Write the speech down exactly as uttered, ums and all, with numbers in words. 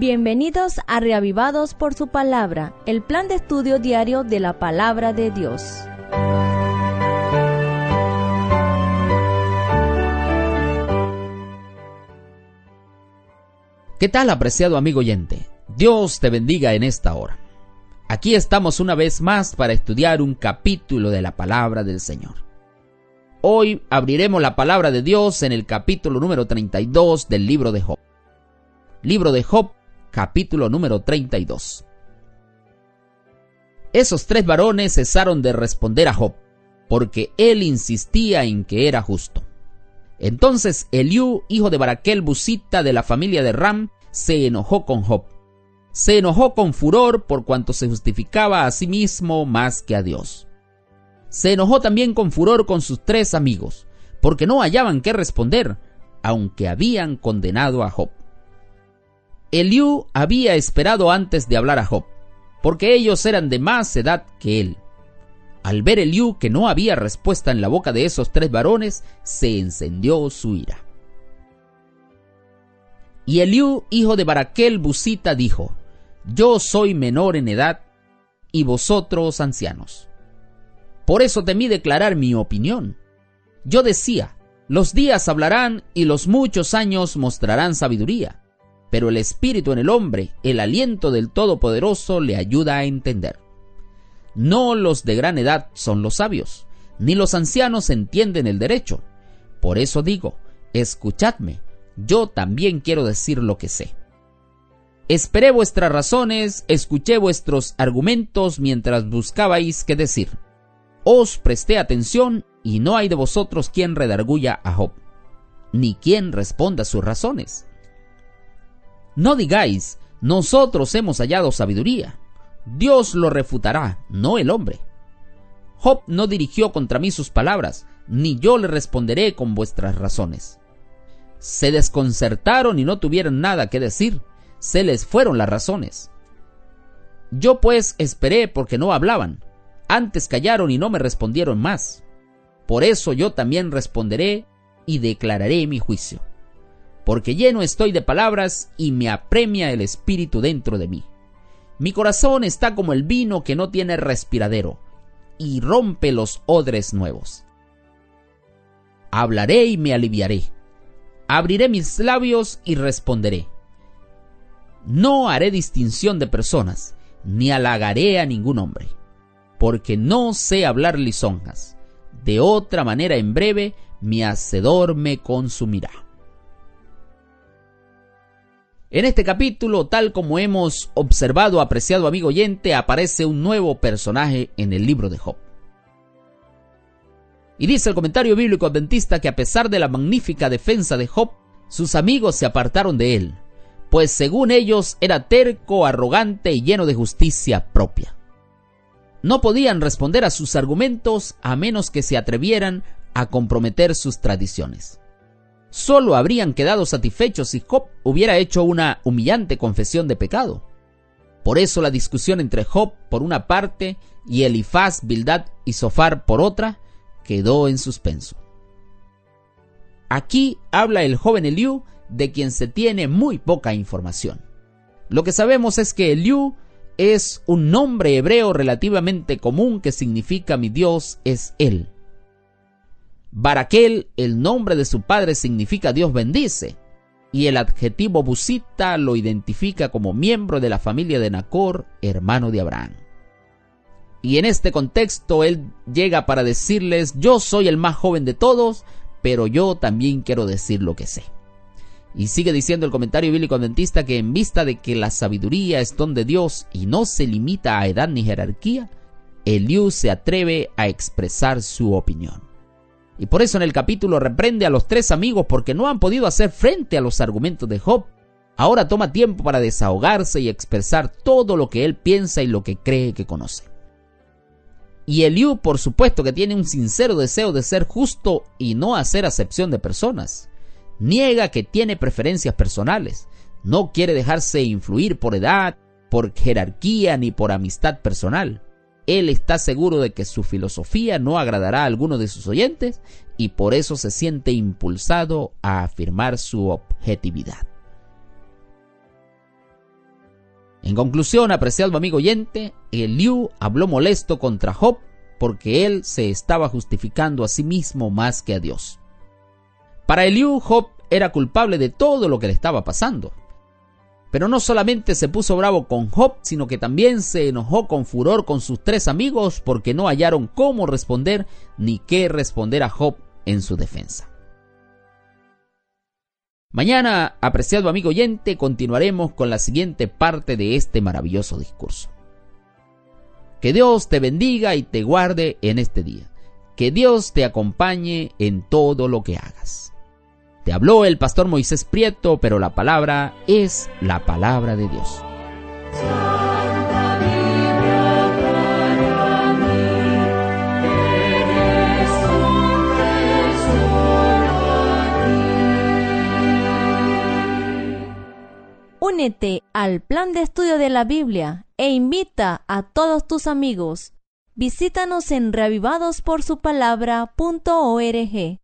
Bienvenidos a Reavivados por su Palabra, el plan de estudio diario de la Palabra de Dios. ¿Qué tal, apreciado amigo oyente? Dios te bendiga en esta hora. Aquí estamos una vez más para estudiar un capítulo de la Palabra del Señor. Hoy abriremos la Palabra de Dios en el capítulo número treinta y dos del libro de Job. Libro de Job, capítulo número treinta y dos. Esos tres varones cesaron de responder a Job, porque él insistía en que era justo. Entonces Eliú, hijo de Baraquel Busita de la familia de Ram, se enojó con Job. Se enojó con furor por cuanto se justificaba a sí mismo más que a Dios. Se enojó también con furor con sus tres amigos, porque no hallaban qué responder, aunque habían condenado a Job. Eliú había esperado antes de hablar a Job, porque ellos eran de más edad que él. Al ver Eliú que no había respuesta en la boca de esos tres varones, se encendió su ira. Y Eliú, hijo de Baraquel Busita, dijo: Yo soy menor en edad, y vosotros ancianos. Por eso temí declarar mi opinión. Yo decía: los días hablarán y los muchos años mostrarán sabiduría. Pero el espíritu en el hombre, el aliento del Todopoderoso, le ayuda a entender. No los de gran edad son los sabios, ni los ancianos entienden el derecho. Por eso digo: escuchadme, yo también quiero decir lo que sé. Esperé vuestras razones, escuché vuestros argumentos mientras buscabais qué decir. Os presté atención, y no hay de vosotros quien redarguya a Job, ni quien responda sus razones. No digáis: nosotros hemos hallado sabiduría. Dios lo refutará, no el hombre. Job no dirigió contra mí sus palabras, ni yo le responderé con vuestras razones. Se desconcertaron y no tuvieron nada que decir, se les fueron las razones. Yo pues esperé porque no hablaban, antes callaron y no me respondieron más. Por eso yo también responderé y declararé mi juicio, porque lleno estoy de palabras y me apremia el espíritu dentro de mí. Mi corazón está como el vino que no tiene respiradero, y rompe los odres nuevos. Hablaré y me aliviaré. Abriré mis labios y responderé. No haré distinción de personas, ni halagaré a ningún hombre, porque no sé hablar lisonjas. De otra manera, en breve, mi hacedor me consumirá. En este capítulo, tal como hemos observado, apreciado amigo oyente, aparece un nuevo personaje en el libro de Job. Y dice el comentario bíblico adventista que a pesar de la magnífica defensa de Job, sus amigos se apartaron de él, pues según ellos era terco, arrogante y lleno de justicia propia. No podían responder a sus argumentos a menos que se atrevieran a comprometer sus tradiciones. Solo habrían quedado satisfechos si Job hubiera hecho una humillante confesión de pecado. Por eso la discusión entre Job por una parte y Elifaz, Bildad y Zofar por otra quedó en suspenso. Aquí habla el joven Eliú, de quien se tiene muy poca información. Lo que sabemos es que Eliú es un nombre hebreo relativamente común que significa mi Dios es Él. Baraquel, el nombre de su padre, significa Dios bendice, y el adjetivo Busita lo identifica como miembro de la familia de Nacor, hermano de Abraham. Y en este contexto él llega para decirles: yo soy el más joven de todos, pero yo también quiero decir lo que sé. Y sigue diciendo el comentario bíblico adventista que en vista de que la sabiduría es don de Dios y no se limita a edad ni jerarquía, Eliú se atreve a expresar su opinión. Y por eso en el capítulo reprende a los tres amigos porque no han podido hacer frente a los argumentos de Job. Ahora toma tiempo para desahogarse y expresar todo lo que él piensa y lo que cree que conoce. Y Eliú, por supuesto, que tiene un sincero deseo de ser justo y no hacer acepción de personas. Niega que tiene preferencias personales. No quiere dejarse influir por edad, por jerarquía ni por amistad personal. Él está seguro de que su filosofía no agradará a alguno de sus oyentes y por eso se siente impulsado a afirmar su objetividad. En conclusión, apreciado amigo oyente, Eliú habló molesto contra Job porque él se estaba justificando a sí mismo más que a Dios. Para Eliú, Job era culpable de todo lo que le estaba pasando. Pero no solamente se puso bravo con Job, sino que también se enojó con furor con sus tres amigos porque no hallaron cómo responder ni qué responder a Job en su defensa. Mañana, apreciado amigo oyente, continuaremos con la siguiente parte de este maravilloso discurso. Que Dios te bendiga y te guarde en este día. Que Dios te acompañe en todo lo que hagas. Te habló el pastor Moisés Prieto, pero la palabra es la palabra de Dios. Únete al plan de estudio de la Biblia e invita a todos tus amigos. Visítanos en reavivados por su palabra punto org.